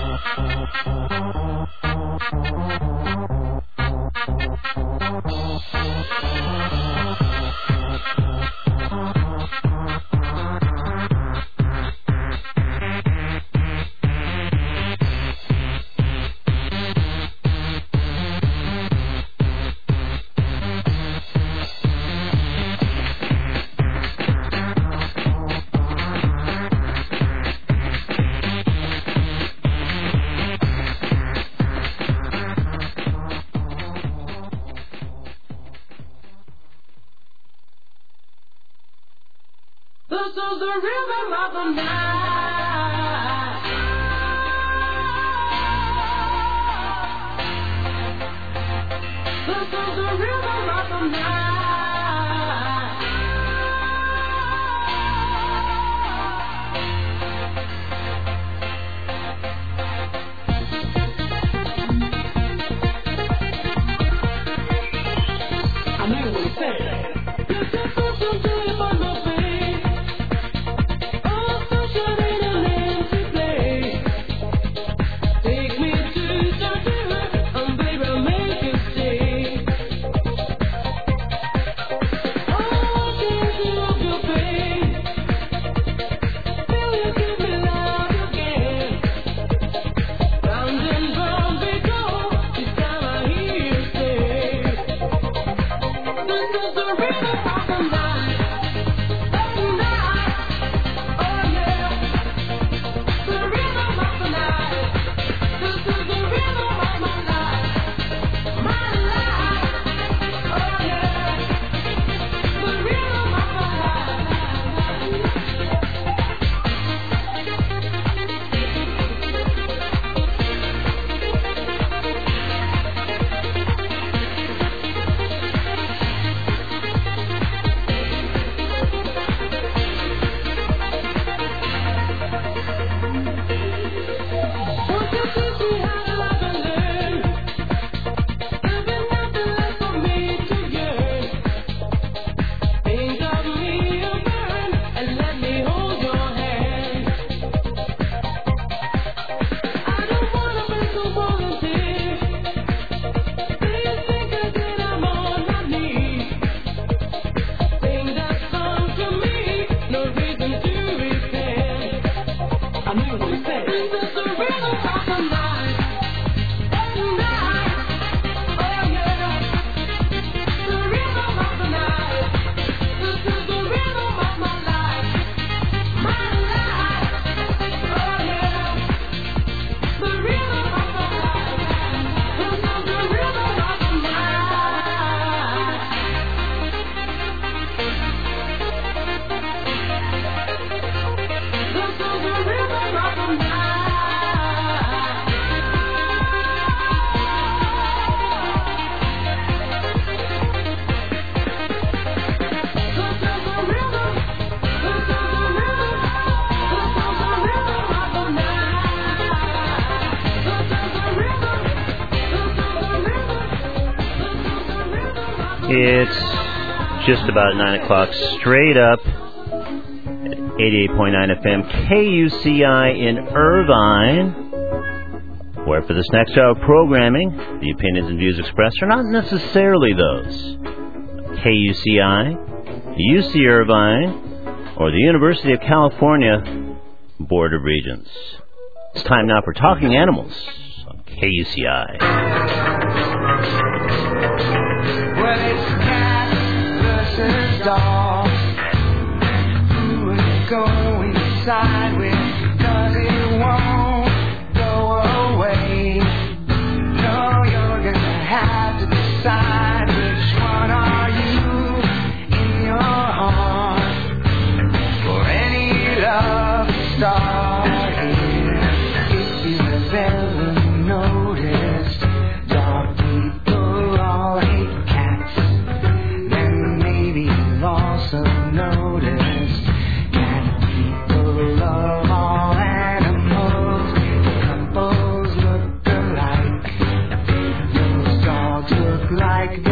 This is the rhythm of the night. This is the rhythm of the night. I mean what he said. This is so deep on my face. It's just about 9 o'clock straight up at 88.9 FM KUCI in Irvine, where for this next hour of programming, the opinions and views expressed are not necessarily those of KUCI, UC Irvine, or the University of California Board of Regents. It's time now for Talking Animals on KUCI. Well, it's cat versus dog. Who is going to side with? Does it won't go away? No, you're gonna have to decide which one are you in your heart. For any love to start here, if you have ever noticed, dog people all hate cats. Then maybe you've also noticed cat people love all animals. The couples look alike. Those dogs look like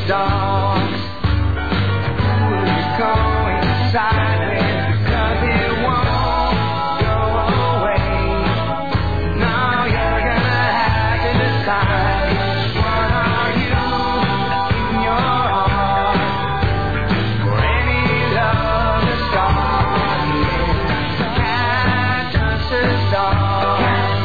dogs. Who are you going inside with? Because it won't go away. Now you're gonna have to decide. What are you in your heart? For any love to start with. Cat versus dog.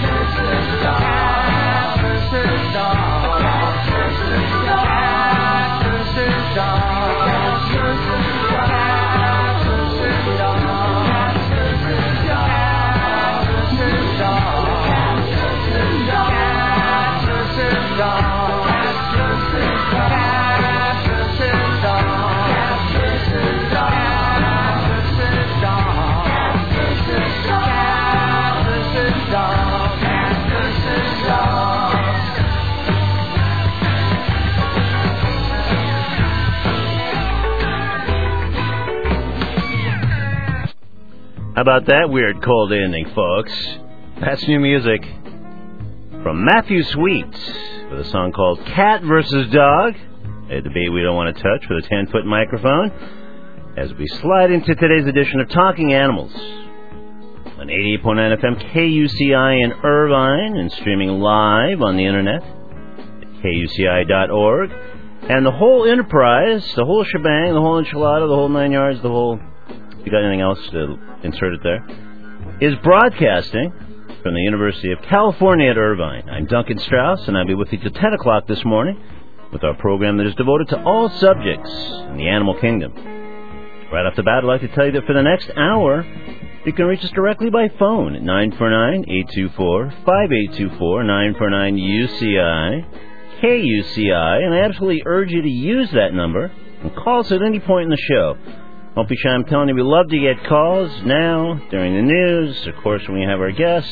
Cat versus dog. Cat versus dog. Cat versus dog. Cat versus dog. Cat versus dog. Cat versus dog. Cat versus dog. Cat versus dog. Cat versus dog. Cat versus dog. Cat versus dog. Cat versus dog. Cat versus dog. Cat versus dog. Cat versus dog. How about that weird cold ending, folks? That's new music from Matthew Sweet with a song called Cat vs. Dog, a debate we don't want to touch with a 10-foot microphone, as we slide into today's edition of Talking Animals on 88.9 FM KUCI in Irvine and streaming live on the internet at KUCI.org. And the whole enterprise, the whole shebang, the whole enchilada, the whole 9 yards, the whole... If you got anything else to insert it there, is broadcasting from the University of California at Irvine. I'm Duncan Strauss, and I'll be with you till 10 o'clock this morning with our program that is devoted to all subjects in the animal kingdom. Right off the bat, I'd like to tell you that for the next hour, you can reach us directly by phone at 949-824-5824, 949-UCI, KUCI, and I absolutely urge you to use that number and call us at any point in the show. Don't be shy, I'm telling you, we love to get calls now, during the news, of course, when we have our guest,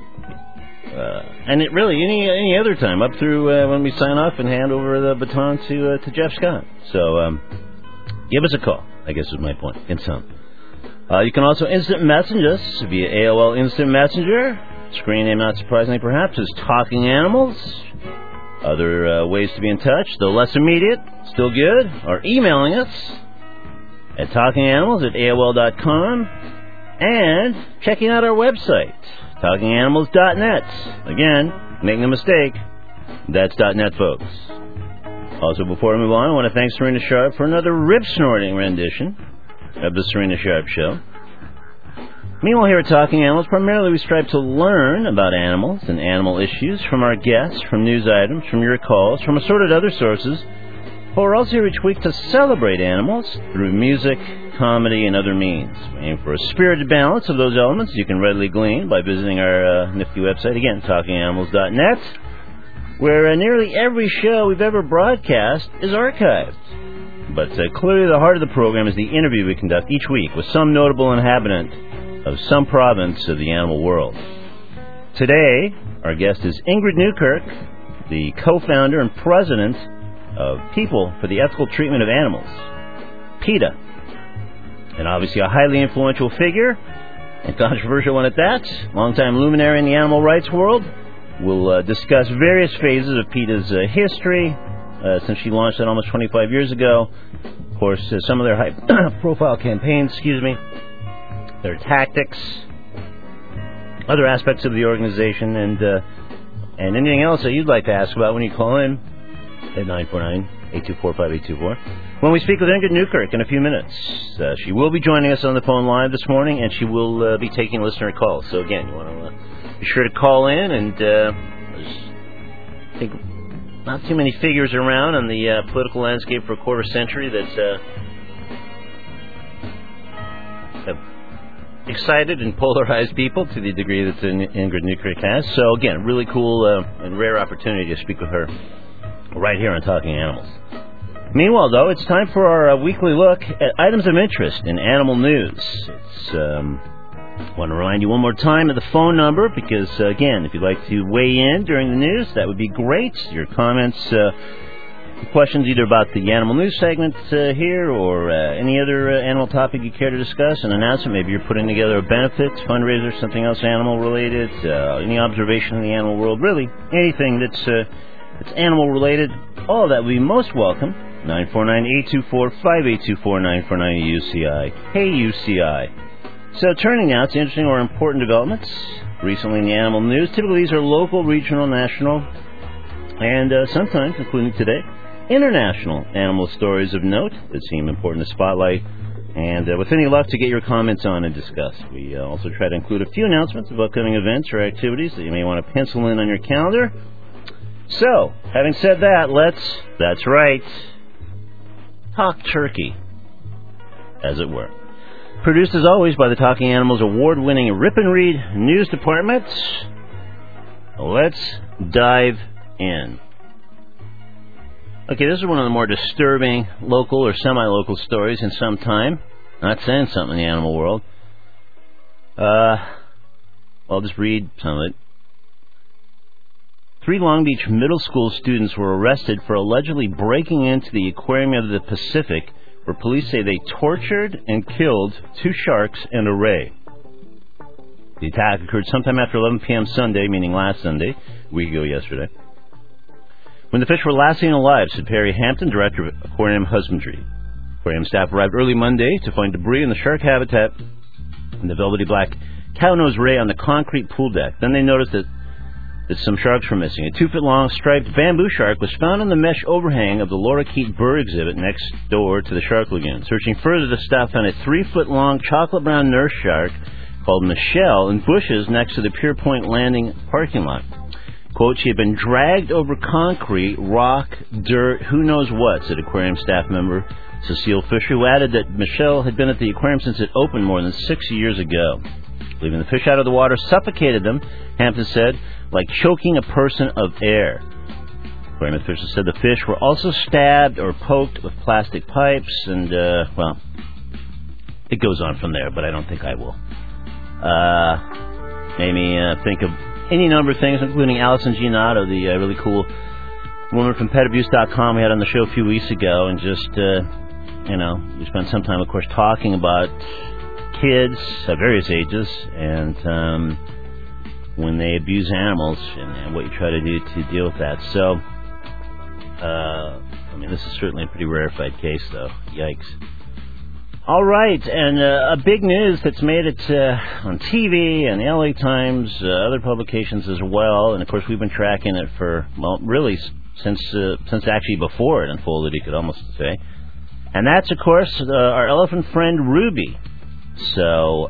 and it really, any other time, up through when we sign off and hand over the baton to Jeff Scott. So, give us a call, I guess is my point, in sum. You can also instant message us via AOL Instant Messenger. Screen name, not surprisingly perhaps, is Talking Animals. Other ways to be in touch, though less immediate, still good, are emailing us at talkinganimals@AOL.com, and checking out our website, talkinganimals.net. Again, make no mistake, that's .net, folks. Also, before we move on, I want to thank Serena Sharp for another rip-snorting rendition of the Serena Sharp Show. Meanwhile, here at Talking Animals, primarily we strive to learn about animals and animal issues from our guests, from news items, from your calls, from assorted other sources. But we're also here each week to celebrate animals through music, comedy, and other means. We aim for a spirited balance of those elements you can readily glean by visiting our nifty website, again, talkinganimals.net, where nearly every show we've ever broadcast is archived. But clearly the heart of the program is the interview we conduct each week with some notable inhabitant of some province of the animal world. Today, our guest is Ingrid Newkirk, the co-founder and president of People for the Ethical Treatment of Animals, PETA, and obviously a highly influential figure, and controversial one at that, longtime luminary in the animal rights world. We'll discuss various phases of PETA's history since she launched it almost 25 years ago. Of course, some of their high-profile campaigns, their tactics, other aspects of the organization, and anything else that you'd like to ask about when you call in at 949-824-5824. When we speak with Ingrid Newkirk in a few minutes, she will be joining us on the phone live this morning, and she will be taking listener calls. So again, you want to be sure to call in, and I think not too many figures around on the political landscape for a quarter century that have excited and polarized people to the degree that Ingrid Newkirk has. So again, really cool and rare opportunity to speak with her right here on Talking Animals. Meanwhile, though, it's time for our weekly look at items of interest in animal news. I want to remind you one more time of the phone number because, again, if you'd like to weigh in during the news, that would be great. Your comments, questions either about the animal news segment here or any other animal topic you care to discuss, an announcement, maybe you're putting together a benefit, fundraiser, something else animal-related, any observation in the animal world, really anything that's animal-related, all of that would be most welcome. 949-824-5824, 949-UCI. Hey, UCI. So turning now to interesting or important developments recently in the animal news. Typically these are local, regional, national, and sometimes, including today, international animal stories of note that seem important to spotlight. And with any luck, to get your comments on and discuss. We also try to include a few announcements of upcoming events or activities that you may want to pencil in on your calendar. So, having said that, that's right, talk turkey, as it were. Produced as always by the Talking Animals award-winning Rip and Read News Department. Let's dive in. Okay, this is one of the more disturbing local or semi-local stories in some time. Not saying something in the animal world. I'll just read some of it. 3 Long Beach middle school students were arrested for allegedly breaking into the Aquarium of the Pacific, where police say they tortured and killed 2 sharks and a ray. The attack occurred sometime after 11 p.m. Sunday, meaning last Sunday, a week ago yesterday, when the fish were last seen alive, said Perry Hampton, director of aquarium husbandry. Aquarium staff arrived early Monday to find debris in the shark habitat and the velvety black cow-nosed ray on the concrete pool deck. Then they noticed that some sharks were missing. A 2-foot-long striped bamboo shark was found on the mesh overhang of the Lorikeet Bird exhibit next door to the shark lagoon. Searching further, the staff found a 3-foot-long chocolate-brown nurse shark called Michelle in bushes next to the Pier Point Landing parking lot. Quote, she had been dragged over concrete, rock, dirt, who knows what, said aquarium staff member Cecile Fisher, who added that Michelle had been at the aquarium since it opened more than 6 years ago. Leaving the fish out of the water suffocated them, Hampton said, like choking a person of air. Aquarium officials said the fish were also stabbed or poked with plastic pipes, and, well, it goes on from there, but I don't think I will. Made me think of any number of things, including Allison Giannato, the really cool woman from PetAbuse.com we had on the show a few weeks ago, and just, we spent some time, of course, talking about kids of various ages and when they abuse animals and what you try to do to deal with that. So, this is certainly a pretty rarefied case, though. Yikes. All right, and a big news that's made it on TV and the LA Times, other publications as well, and of course we've been tracking it for, well, really since actually before it unfolded, you could almost say. And that's, of course, our elephant friend Ruby. So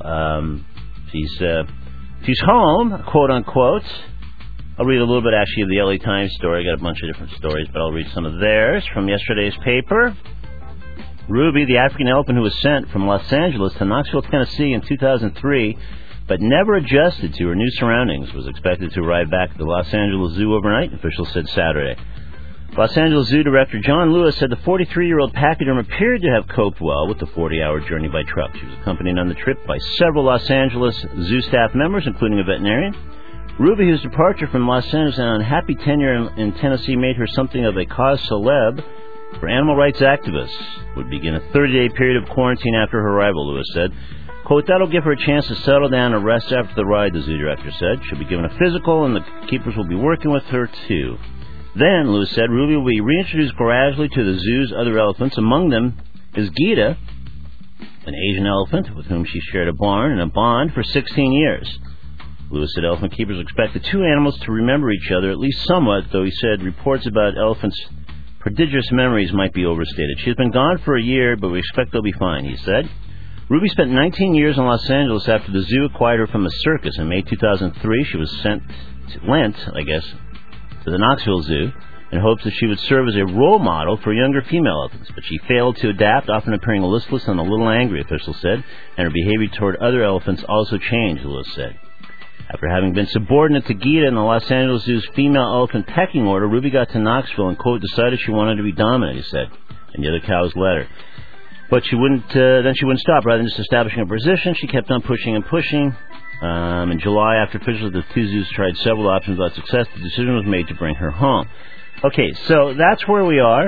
she's home, quote unquote. I'll read a little bit actually of the LA Times story. I got a bunch of different stories, but I'll read some of theirs from yesterday's paper. Ruby, the African elephant who was sent from Los Angeles to Knoxville, Tennessee in 2003, but never adjusted to her new surroundings, was expected to arrive back at the Los Angeles Zoo overnight, officials said Saturday. Los Angeles Zoo Director John Lewis said the 43-year-old pachyderm appeared to have coped well with the 40-hour journey by truck. She was accompanied on the trip by several Los Angeles Zoo staff members, including a veterinarian. Ruby, whose departure from Los Angeles and unhappy tenure in Tennessee made her something of a cause célèbre for animal rights activists, would begin a 30-day period of quarantine after her arrival, Lewis said. Quote, that'll give her a chance to settle down and rest after the ride, the zoo director said. She'll be given a physical, and the keepers will be working with her, too. Then, Lewis said, Ruby will be reintroduced gradually to the zoo's other elephants. Among them is Gita, an Asian elephant with whom she shared a barn and a bond for 16 years. Lewis said elephant keepers expect the 2 animals to remember each other, at least somewhat, though he said reports about elephants' prodigious memories might be overstated. She has been gone for a year, but we expect they'll be fine, he said. Ruby spent 19 years in Los Angeles after the zoo acquired her from a circus. In May 2003, she was lent, to the Knoxville Zoo in hopes that she would serve as a role model for younger female elephants. But she failed to adapt, often appearing listless and a little angry, officials said, and her behavior toward other elephants also changed, Lewis said. After having been subordinate to Gita in the Los Angeles Zoo's female elephant pecking order, Ruby got to Knoxville and, quote, decided she wanted to be dominant, he said, and the other cows let her. But she wouldn't stop. Rather than just establishing a position, she kept on pushing and pushing. In July, after officials of the 2 zoos tried several options without success, the decision was made to bring her home. Okay, so that's where we are.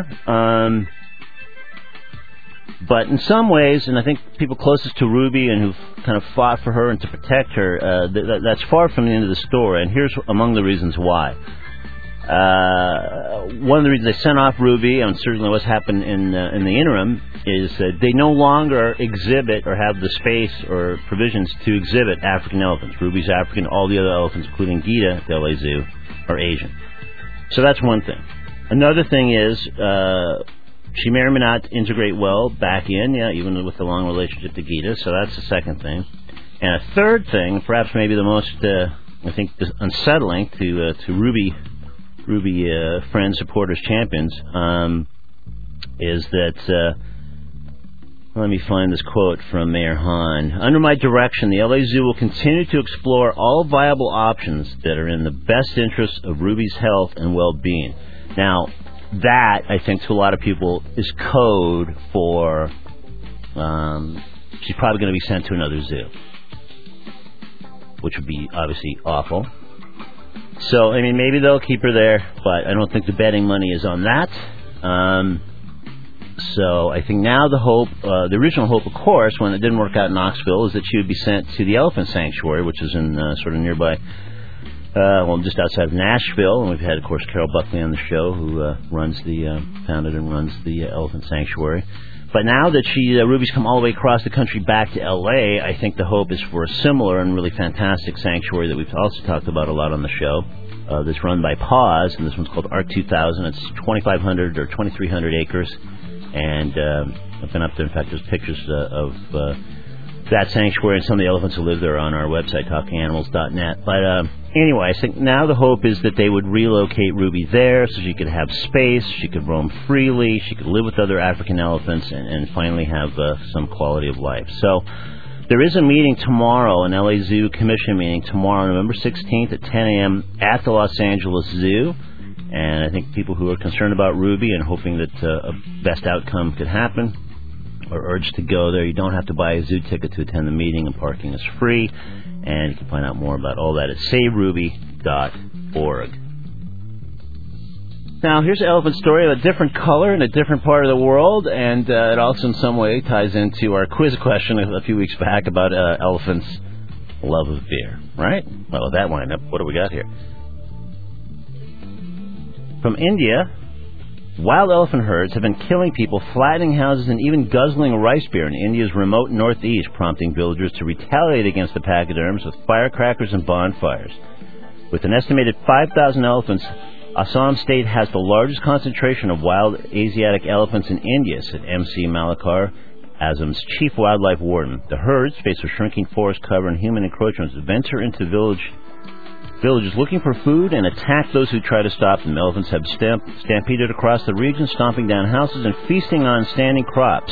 But in some ways, and I think people closest to Ruby and who've kind of fought for her and to protect her, that's far from the end of the story, and here's among the reasons why. One of the reasons they sent off Ruby, and certainly what's happened in the interim, is that they no longer exhibit or have the space or provisions to exhibit African elephants. Ruby's African, all the other elephants, including Gita, the LA Zoo, are Asian. So that's one thing. Another thing is, she may or may not integrate well back in, even with the long relationship to Gita, so that's the second thing. And a third thing, perhaps maybe the most, I think, unsettling to Ruby friends, supporters, champions, is that, let me find this quote from Mayor Hahn. Under my direction, the LA Zoo will continue to explore all viable options that are in the best interest of Ruby's health and well-being. Now, that, I think, to a lot of people, is code for she's probably going to be sent to another zoo, which would be obviously awful. So, I mean, maybe they'll keep her there, but I don't think the betting money is on that. So I think now the hope, the original hope, of course, when it didn't work out in Knoxville, is that she would be sent to the Elephant Sanctuary, which is in sort of nearby, just outside of Nashville. And we've had, of course, Carol Buckley on the show, who founded and runs the Elephant Sanctuary. But now that Ruby's come all the way across the country back to L.A., I think the hope is for a similar and really fantastic sanctuary that we've also talked about a lot on the show, that's run by PAWS, and this one's called Art 2000. It's 2,500 or 2,300 acres, and I've been up there. In fact, there's pictures of that sanctuary and some of the elephants who live there on our website, talkinganimals.net. But anyway, I think now the hope is that they would relocate Ruby there so she could have space, she could roam freely, she could live with other African elephants, and finally have some quality of life. So there is a meeting tomorrow, an LA Zoo Commission meeting tomorrow, November 16th at 10 a.m. at the Los Angeles Zoo. And I think people who are concerned about Ruby and hoping that a best outcome could happen are urged to go there. You don't have to buy a zoo ticket to attend the meeting, and parking is free. And you can find out more about all that at SaveRuby.org. Now, here's an elephant story of a different color in a different part of the world, and it also in some way ties into our quiz question a few weeks back about elephants' love of beer, right? Well, with that wind up, what do we got here? From India, wild elephant herds have been killing people, flattening houses, and even guzzling rice beer in India's remote northeast, prompting villagers to retaliate against the pachyderms with firecrackers and bonfires. With an estimated 5,000 elephants, Assam state has the largest concentration of wild Asiatic elephants in India, said M.C. Malakar, Assam's chief wildlife warden. The herds, faced with shrinking forest cover and human encroachments, venture into villages looking for food and attack those who try to stop them. Elephants have stampeded across the region, stomping down houses and feasting on standing crops.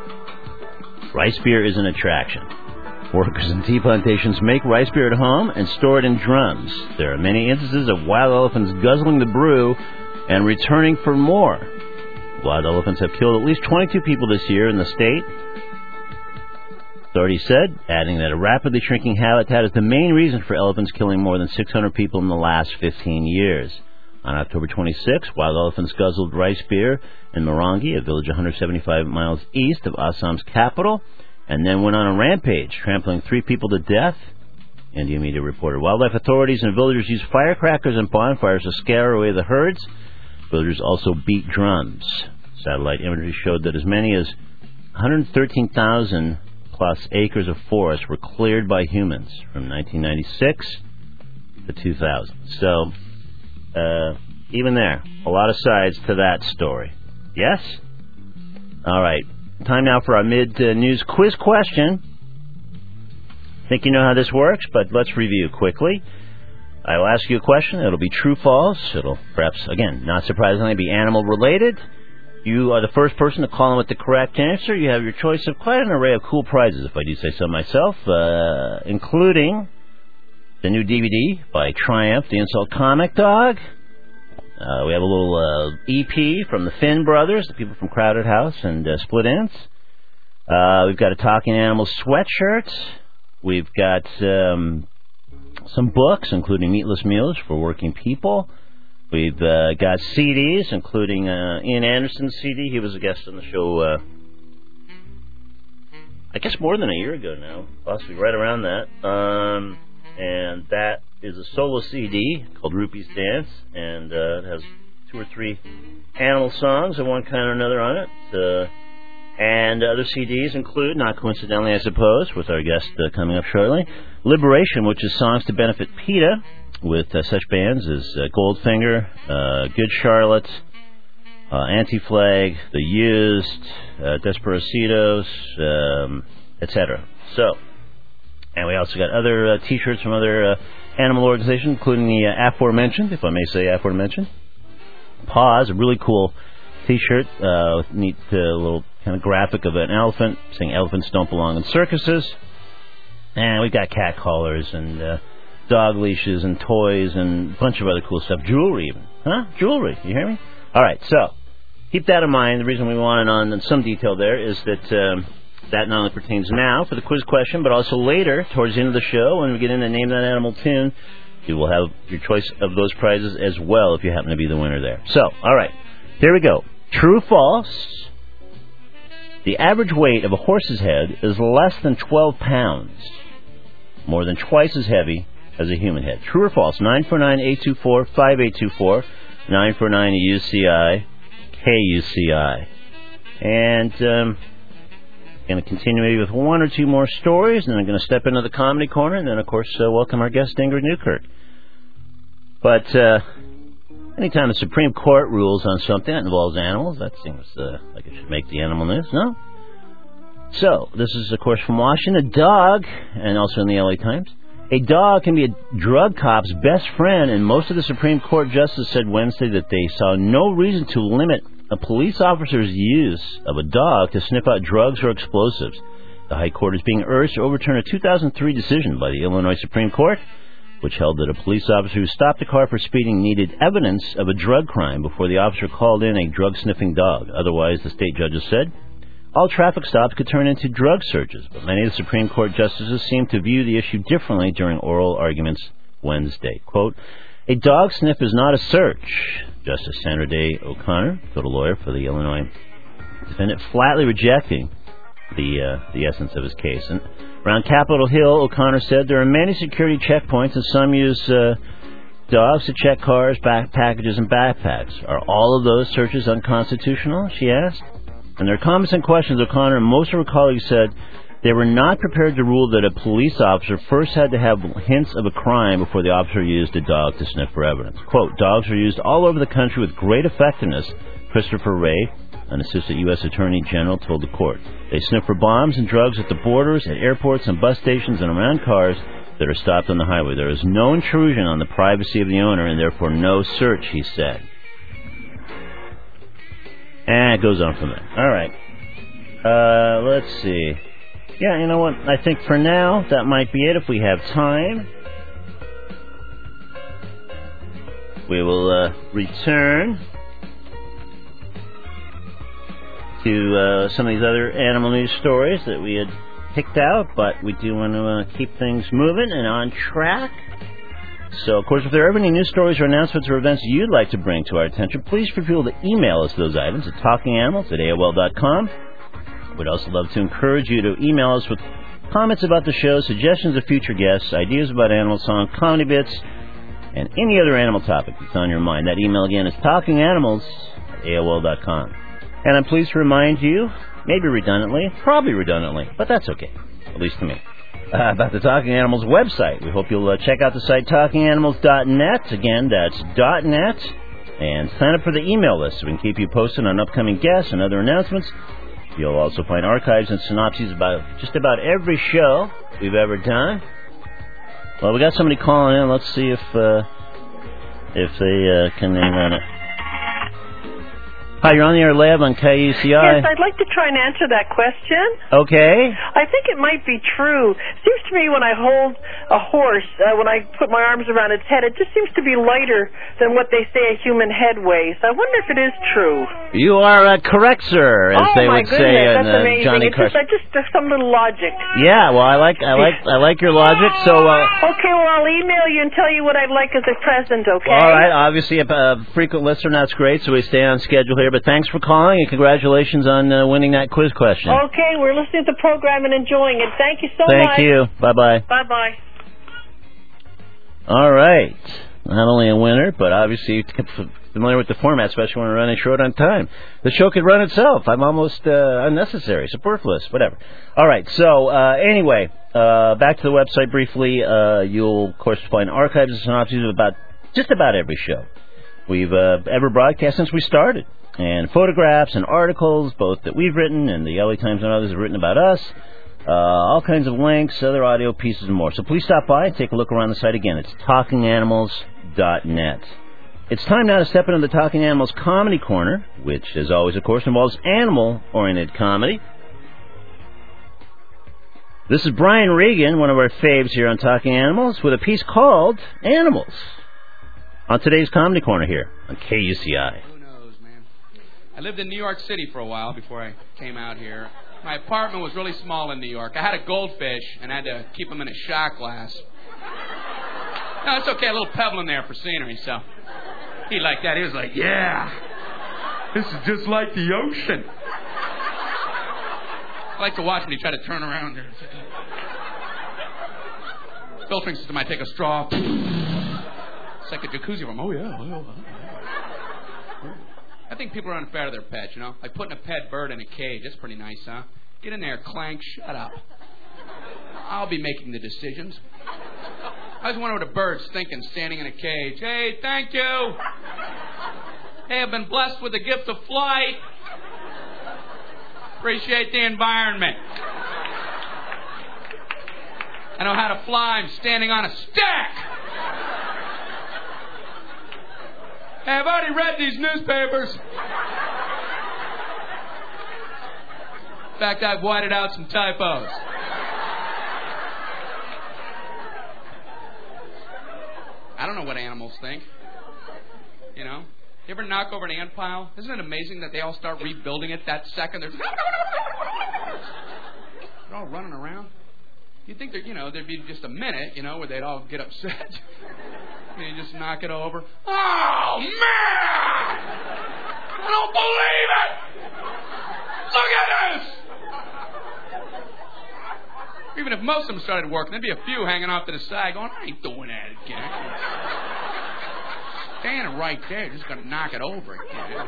Rice beer is an attraction. Workers in tea plantations make rice beer at home and store it in drums. There are many instances of wild elephants guzzling the brew and returning for more. Wild elephants have killed at least 22 people this year in the state, authorities said, adding that a rapidly shrinking habitat is the main reason for elephants killing more than 600 people in the last 15 years. On October 26, wild elephants guzzled rice beer in Morangi, a village 175 miles east of Assam's capital, and then went on a rampage, trampling 3 people to death, India media reported. Wildlife authorities and villagers used firecrackers and bonfires to scare away the herds. Villagers also beat drums. Satellite imagery showed that as many as 113,000 plus acres of forest were cleared by humans from 1996 to 2000. So, even there, a lot of sides to that story. Yes? All right. Time now for our mid-news quiz question. I think you know how this works, but let's review quickly. I will ask you a question. It'll be true-false. It'll perhaps, again, not surprisingly, be animal-related. You are the first person to call in with the correct answer. You have your choice of quite an array of cool prizes, if I do say so myself, including the new DVD by Triumph, The Insult Comic Dog. We have a little EP from the Finn Brothers, the people from Crowded House and Split Ends. We've got a Talking Animals sweatshirt. We've got some books, including Meatless Meals for Working People. We've got CDs, including Ian Anderson's CD. He was a guest on the show, I guess more than a year ago now, possibly right around that. And that is a solo CD called Rupee's Dance, and it has 2 or 3 animal songs of one kind or another on it. And other CDs include, not coincidentally I suppose, with our guest coming up shortly, Liberation, which is songs to benefit PETA, with such bands as Goldfinger, Good Charlotte, Anti-Flag, The Used, Desperacidos, etc. So, and we also got other T-shirts from other animal organizations, including the aforementioned, if I may say aforementioned, Paws, a really cool T-shirt with a neat little kind of graphic of an elephant saying elephants don't belong in circuses. And we've got cat collars and dog leashes and toys and a bunch of other cool stuff. Jewelry even. Huh? Jewelry. You hear me? All right, so keep that in mind. The reason we want it on in some detail there is that that not only pertains now for the quiz question, but also later, towards the end of the show, when we get into Name That Animal Tune, you will have your choice of those prizes as well if you happen to be the winner there. So, all right, there we go. True or false? The average weight of a horse's head is less than 12 pounds, more than twice as heavy as a human head. True or false? 949-824-5824, 949-UCI, KUCI. And going to continue maybe with 1 or 2 more stories, and then I'm going to step into the comedy corner, and then, of course, welcome our guest, Ingrid Newkirk. But anytime the Supreme Court rules on something that involves animals, that seems like it should make the animal news, no? So, this is, of course, from Washington. A dog, and also in the LA Times, a dog can be a drug cop's best friend, and most of the Supreme Court justices said Wednesday that they saw no reason to limit a police officer's use of a dog to sniff out drugs or explosives. The High Court is being urged to overturn a 2003 decision by the Illinois Supreme Court, which held that a police officer who stopped a car for speeding needed evidence of a drug crime before the officer called in a drug-sniffing dog. Otherwise, the state judges said, all traffic stops could turn into drug searches, but many of the Supreme Court justices seemed to view the issue differently during oral arguments Wednesday. Quote, a dog sniff is not a search. Justice Sandra Day O'Connor, total lawyer for the Illinois defendant, flatly rejecting the essence of his case. And around Capitol Hill, O'Connor said there are many security checkpoints, and some use dogs to check cars, packages, and backpacks. Are all of those searches unconstitutional? She asked. In their comments and questions, O'Connor and most of her colleagues said they were not prepared to rule that a police officer first had to have hints of a crime before the officer used a dog to sniff for evidence. Quote, dogs are used all over the country with great effectiveness, Christopher Wray, an assistant U.S. Attorney General, told the court. They sniff for bombs and drugs at the borders, at airports and bus stations, and around cars that are stopped on the highway. There is no intrusion on the privacy of the owner, and therefore no search, he said. And it goes on from there. All right. Let's see. Yeah, you know what? I think for now, that might be it if we have time. We will return to some of these other animal news stories that we had picked out, but we do want to keep things moving and on track. So, of course, if there are any news stories or announcements or events you'd like to bring to our attention, please feel free to email us those items at talkinganimals@AOL.com. We'd also love to encourage you to email us with comments about the show, suggestions of future guests, ideas about animal song, comedy bits, and any other animal topic that's on your mind. That email again is talkinganimals@AOL.com. And I'm pleased to remind you, maybe redundantly, probably redundantly, but that's okay, at least to me, about the Talking Animals website. We hope you'll check out the site talkinganimals.net. Again, that's .net. And sign up for the email list so we can keep you posted on upcoming guests and other announcements. You'll also find archives and synopses about just about every show we've ever done. Well, we got somebody calling in. Let's see if they can name on it. Hi, you're on the air, Lab, on KUCI. Yes, I'd like to try and answer that question. Okay. I think it might be true. Seems to me when I hold a horse, when I put my arms around its head, it just seems to be lighter than what they say a human head weighs. I wonder if it is true. You are correct, sir, as they would say in Johnny Carson. Just some little logic. Yeah, well, I like your logic. So. Okay, well, I'll email you and tell you what I'd like as a present. Okay. All right. Obviously, a frequent listener, that's great. So we stay on schedule here. But thanks for calling, and congratulations on winning that quiz question. Okay, we're listening to the program and enjoying it. Thank you so much. Thank you. Bye-bye. Bye-bye. All right. Not only a winner, but obviously familiar with the format, especially when we're running short on time. The show could run itself. I'm almost unnecessary, superfluous, whatever. All right. So anyway, back to the website briefly. You'll, of course, find archives and synopses of just about every show we've ever broadcast since we started. And photographs and articles, both that we've written and the LA Times and others have written about us. All kinds of links, other audio pieces, and more. So please stop by and take a look around the site again. It's TalkingAnimals.net. It's time now to step into the Talking Animals Comedy Corner, which, as always, of course, involves animal-oriented comedy. This is Brian Regan, one of our faves here on Talking Animals, with a piece called Animals on today's Comedy Corner here on KUCI. Who knows, man? I lived in New York City for a while before I came out here. My apartment was really small in New York. I had a goldfish and I had to keep him in a shot glass. No, it's okay, a little pebble in there for scenery, so he liked that. He was like, yeah, this is just like the ocean. I like to watch when he tried to turn around there. Filtering system, I take a straw. It's like a jacuzzi room. Oh, yeah. I think people are unfair to their pets, you know? Like putting a pet bird in a cage. That's pretty nice, huh? Get in there, Clank. Shut up. I'll be making the decisions. I just wonder what a bird's thinking standing in a cage. Hey, thank you. Hey, I've been blessed with the gift of flight. Appreciate the environment. I know how to fly. I'm standing on a stack. Hey, I've already read these newspapers. In fact, I've whited out some typos. I don't know what animals think. You know? You ever knock over an ant pile? Isn't it amazing that they all start rebuilding it that second? They're all running around. You'd think that, there'd be just a minute, where they'd all get upset. And you just knock it over. Oh, man! I don't believe it! Look at this! Even if most of them started working, there'd be a few hanging off to the side going, I ain't doing that again. Standing right there, just going to knock it over again.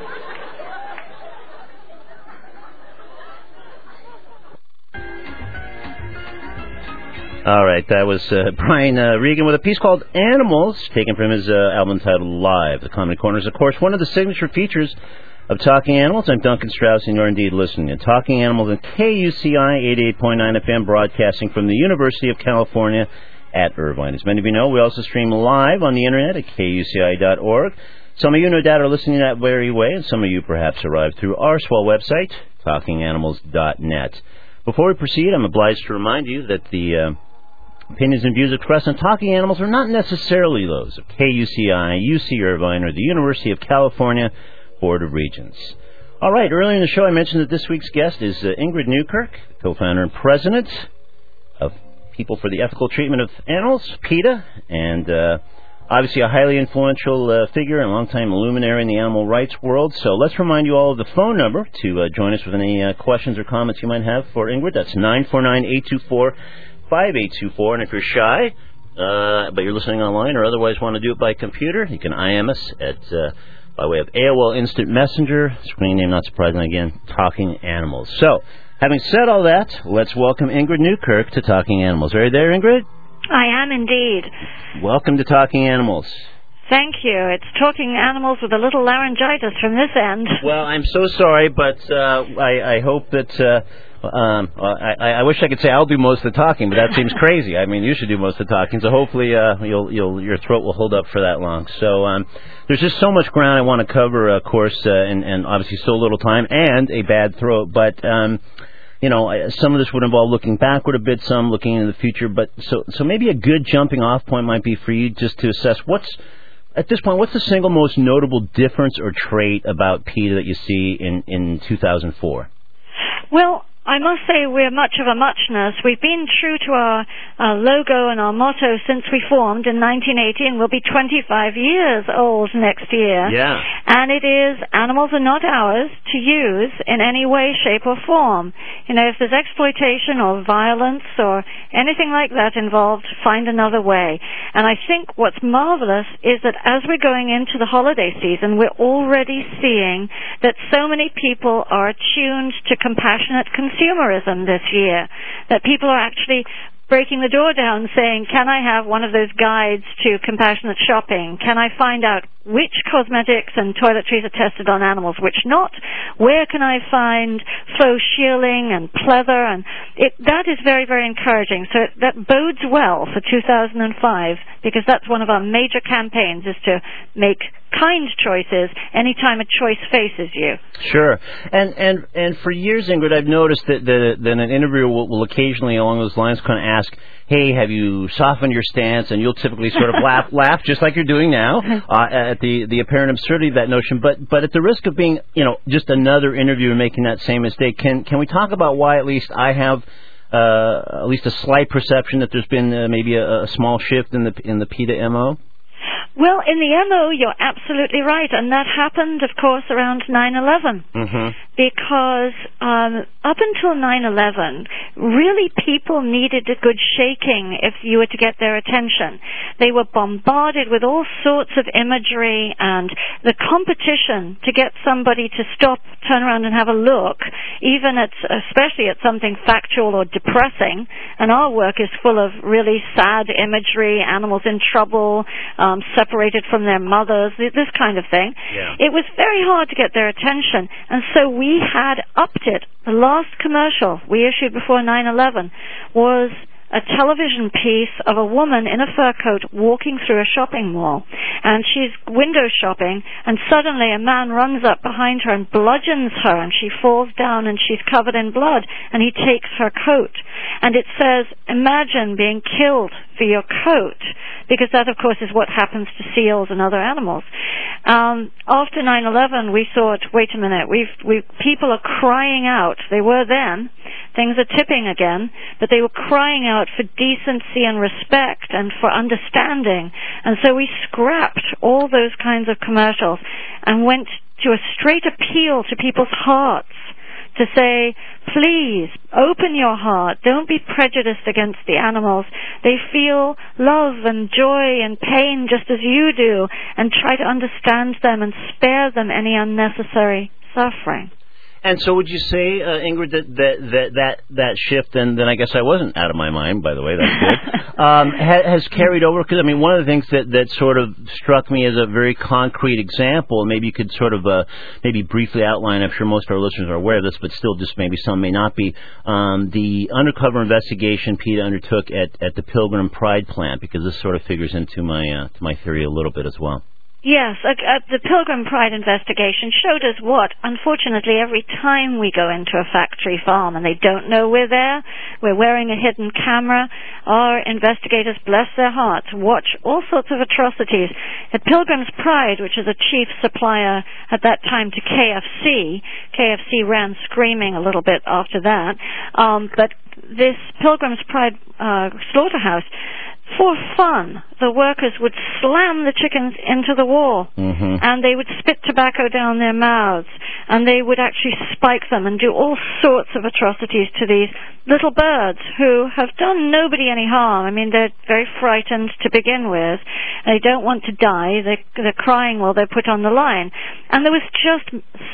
All right, that was Brian Regan with a piece called Animals, taken from his album titled Live. The Comedy Corner is, of course, one of the signature features of Talking Animals. I'm Duncan Strauss, and you're indeed listening to Talking Animals on KUCI 88.9 FM, broadcasting from the University of California at Irvine. As many of you know, we also stream live on the Internet at KUCI.org. Some of you, no doubt, are listening that very way, and some of you perhaps arrived through our swell website, TalkingAnimals.net. Before we proceed, I'm obliged to remind you that the opinions and views expressed on Talking Animals are not necessarily those of KUCI, UC Irvine, or the University of California Board of Regents. All right, earlier in the show I mentioned that this week's guest is Ingrid Newkirk, co-founder and president of People for the Ethical Treatment of Animals, PETA, and obviously a highly influential figure and longtime luminary in the animal rights world. So let's remind you all of the phone number to join us with any questions or comments you might have for Ingrid. That's 949-824-5824, and if you're shy, but you're listening online or otherwise want to do it by computer, you can IM us at by way of AOL Instant Messenger, screen name not surprisingly again, Talking Animals. So, having said all that, let's welcome Ingrid Newkirk to Talking Animals. Are you there, Ingrid? I am indeed. Welcome to Talking Animals. Thank you. It's Talking Animals with a little laryngitis from this end. Well, I'm so sorry, but I hope that I wish I could say I'll do most of the talking, but that seems crazy. I mean, you should do most of the talking, so hopefully your throat will hold up for that long. So there's just so much ground I want to cover, of course, and obviously so little time and a bad throat, but some of this would involve looking backward a bit, some looking into the future, but so maybe a good jumping off point might be for you just to assess what's the single most notable difference or trait about PETA that you see in 2004? Well, I must say we're much of a muchness. We've been true to our logo and our motto since we formed in 1980, and we'll be 25 years old next year. Yeah. And it is, animals are not ours to use in any way, shape, or form. You know, if there's exploitation or violence or anything like that involved, find another way. And I think what's marvelous is that as we're going into the holiday season, we're already seeing that so many people are attuned to compassionate consumerism this year, that people are actually breaking the door down saying, can I have one of those guides to compassionate shopping? Can I find out which cosmetics and toiletries are tested on animals, which not? Where can I find faux shearling and pleather? And that is very, very encouraging. So that bodes well for 2005, because that's one of our major campaigns, is to make kind choices anytime a choice faces you. Sure. And for years, Ingrid, I've noticed that an interviewer will occasionally along those lines kind of ask, hey, have you softened your stance? And you'll typically sort of laugh just like you're doing now at the apparent absurdity of that notion. But at the risk of being, just another interviewer making that same mistake, can we talk about why at least I have at least a slight perception that there's been maybe a small shift in the PETA MO? Well, in the MO, you're absolutely right, and that happened, of course, around 9/11. Mm-hmm. Because up until 9/11, really people needed a good shaking if you were to get their attention. They were bombarded with all sorts of imagery, and the competition to get somebody to stop, turn around and have a look, especially at something factual or depressing, and our work is full of really sad imagery, animals in trouble, separated from their mothers, this kind of thing. Yeah. It was very hard to get their attention, and so we had upped it. The last commercial we issued before 9/11 was a television piece of a woman in a fur coat walking through a shopping mall, and she's window shopping, and suddenly a man runs up behind her and bludgeons her, and she falls down and she's covered in blood, and he takes her coat. And it says, imagine being killed for your coat, because that, of course, is what happens to seals and other animals. After 9/11, we thought, wait a minute, people are crying out. They were then. Things are tipping again, but they were crying out for decency and respect and for understanding. And so we scrapped all those kinds of commercials and went to a straight appeal to people's hearts, to say, please, open your heart. Don't be prejudiced against the animals. They feel love and joy and pain just as you do, and try to understand them and spare them any unnecessary suffering. And so would you say, Ingrid, that shift, and then I guess I wasn't out of my mind, by the way, that's good, has carried over? Because, I mean, one of the things that sort of struck me as a very concrete example, maybe you could sort of maybe briefly outline, I'm sure most of our listeners are aware of this, but still just maybe some may not be, the undercover investigation PETA undertook at the Pilgrim Pride plant, because this sort of figures into my theory a little bit as well. Yes, the Pilgrim Pride investigation showed us what, unfortunately, every time we go into a factory farm and they don't know we're there, we're wearing a hidden camera, our investigators, bless their hearts, watch all sorts of atrocities. At Pilgrim's Pride, which is a chief supplier at that time to KFC ran screaming a little bit after that, but this Pilgrim's Pride slaughterhouse, for fun, the workers would slam the chickens into the wall, mm-hmm. and they would spit tobacco down their mouths, and they would actually spike them and do all sorts of atrocities to these little birds who have done nobody any harm. I mean, they're very frightened to begin with. They don't want to die. They're crying while they're put on the line. And there was just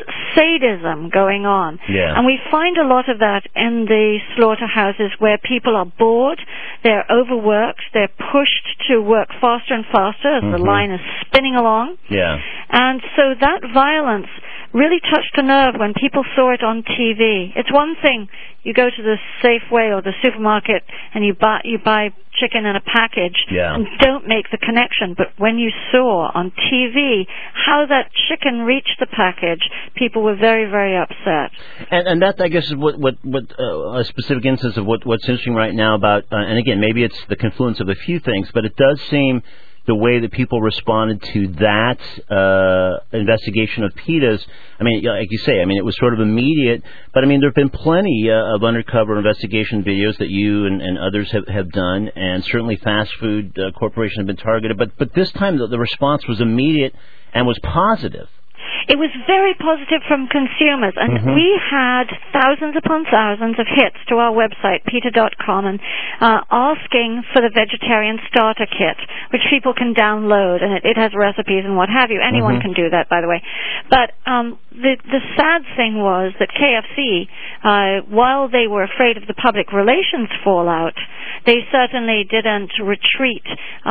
sadism going on. Yeah. And we find a lot of that in the slaughterhouses where people are bored, they're overworked, they're pushed to work faster and faster as the line is spinning along. Yeah. And so that violence really touched a nerve when people saw it on TV. It's one thing, you go to the Safeway or the supermarket and you buy chicken in a package and don't make the connection. But when you saw on TV how that chicken reached the package, people were very, very upset. And that, I guess, is what a specific instance of what's interesting right now about, and again, maybe it's the confluence of a few things, but it does seem the way that people responded to that investigation of PETA's. I mean, like you say, I mean, it was sort of immediate, but I mean, there have been plenty of undercover investigation videos that you and others have done, and certainly fast food corporations have been targeted. But this time, the response was immediate and was positive. It was very positive from consumers, and we had thousands upon thousands of hits to our website, PETA.com, and asking for the vegetarian starter kit, which people can download, and it has recipes and what have you. Anyone can do that, by the way. But the sad thing was that KFC, while they were afraid of the public relations fallout, they certainly didn't retreat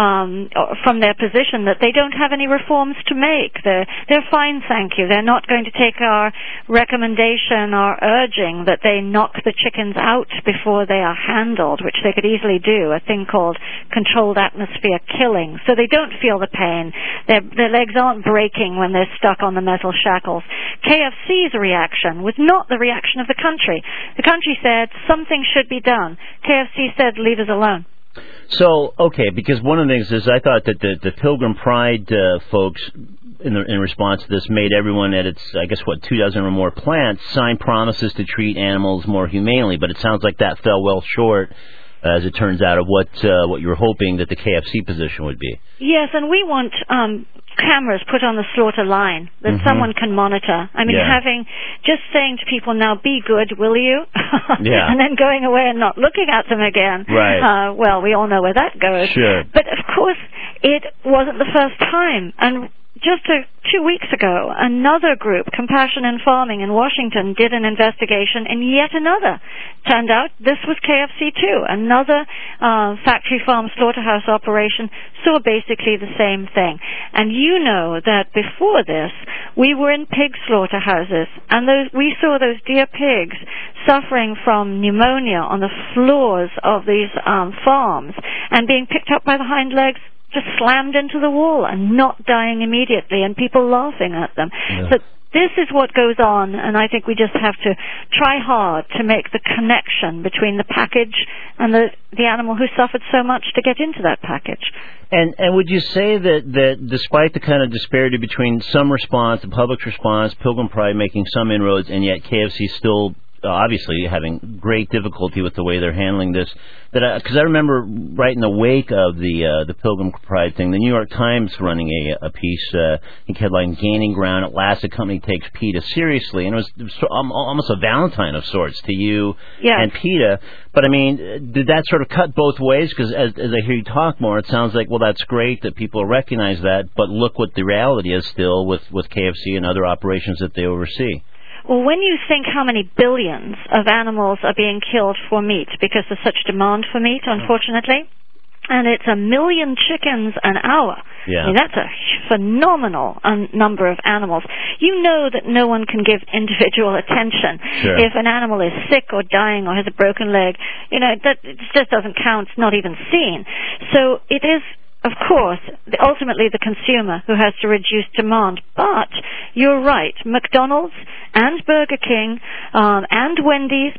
from their position that they don't have any reforms to make. They're fine, thank you. They're not going to take our recommendation or urging that they knock the chickens out before they are handled, which they could easily do, a thing called controlled atmosphere killing. So they don't feel the pain. Their legs aren't breaking when they're stuck on the metal shackles. KFC's reaction was not the reaction of the country. The country said something should be done. KFC said leave us alone. So, okay, because one of the things is I thought that the Pilgrim Pride folks, in response to this, made everyone at its, 24 or more plants sign promises to treat animals more humanely, but it sounds like that fell well short, as it turns out, of what you were hoping that the KFC position would be. Yes, and we want cameras put on the slaughter line that someone can monitor. I mean, just saying to people, now be good, will you? And then going away and not looking at them again. Right. Well, we all know where that goes. Sure. But, of course, it wasn't the first time. And just 2 weeks ago, another group, Compassion in Farming in Washington, did an investigation, and yet another. Turned out this was KFC too. Another factory farm slaughterhouse operation saw basically the same thing. And you know that before this, we were in pig slaughterhouses, and we saw those dear pigs suffering from pneumonia on the floors of these farms and being picked up by the hind legs, just slammed into the wall and not dying immediately, and people laughing at them. Yeah. So this is what goes on, and I think we just have to try hard to make the connection between the package and the animal who suffered so much to get into that package. And would you say that despite the kind of disparity between some response, the public's response, Pilgrim Pride making some inroads, and yet KFC still obviously having great difficulty with the way they're handling this, because I remember right in the wake of the Pilgrim Pride thing, the New York Times running a piece, I think headline, "Gaining Ground, at last the company takes PETA seriously," and it was almost a Valentine of sorts to you and PETA. But I mean, did that sort of cut both ways? Because as I hear you talk more, it sounds like, well, that's great that people recognize that, but look what the reality is still with KFC and other operations that they oversee. Well, when you think how many billions of animals are being killed for meat, because there's such demand for meat, unfortunately, and it's 1 million chickens an hour. Yeah. I mean, that's a phenomenal number of animals. You know that no one can give individual attention. Sure. If an animal is sick or dying or has a broken leg, that it just doesn't count. It's not even seen. So it is, of course, ultimately the consumer who has to reduce demand. But you're right, McDonald's and Burger King and Wendy's,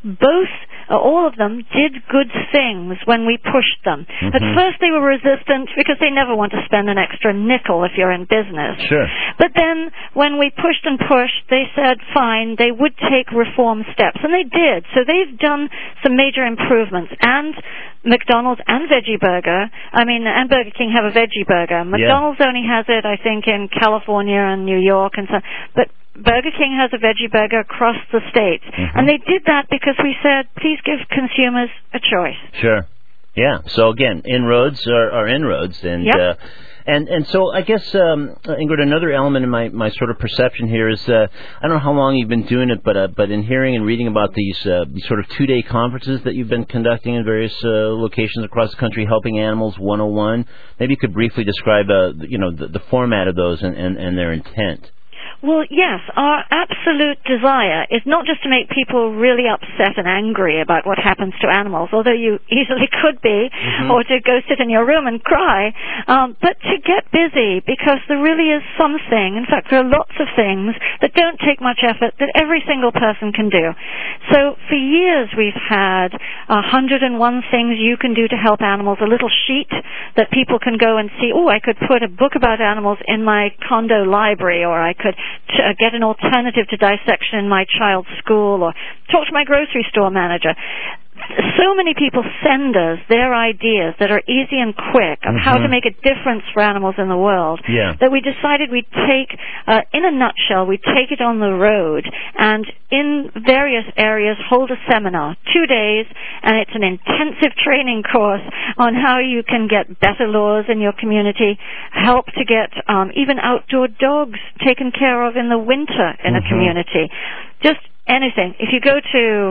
all of them did good things when we pushed them. At first they were resistant because they never want to spend an extra nickel if you're in business. Sure. But then when we pushed and pushed, they said fine, they would take reform steps. And they did. So they've done some major improvements. And McDonald's and Veggie Burger, and Burger King have a Veggie Burger. McDonald's only has it, I think, in California and New York and so. But Burger King has a Veggie Burger across the states. And they did that because we said, please give consumers a choice. Sure. Yeah. So again, inroads are inroads, and and so I guess Ingrid, another element in my sort of perception here is I don't know how long you've been doing it, but in hearing and reading about these sort of 2-day conferences that you've been conducting in various locations across the country, Helping Animals 101. Maybe you could briefly describe the format of those and their intent. Well, yes, our absolute desire is not just to make people really upset and angry about what happens to animals, although you easily could be, or to go sit in your room and cry, but to get busy, because there really is something, in fact, there are lots of things that don't take much effort that every single person can do. So for years we've had 101 things you can do to help animals, a little sheet that people can go and see, oh, I could put a book about animals in my condo library, or I could get an alternative to dissection in my child's school, or talk to my grocery store manager. So many people send us their ideas that are easy and quick of how to make a difference for animals in the world, that we decided we'd take, in a nutshell, we'd take it on the road and in various areas hold a seminar, 2 days, and it's an intensive training course on how you can get better laws in your community, help to get even outdoor dogs taken care of in the winter in a community. Just anything. If you go to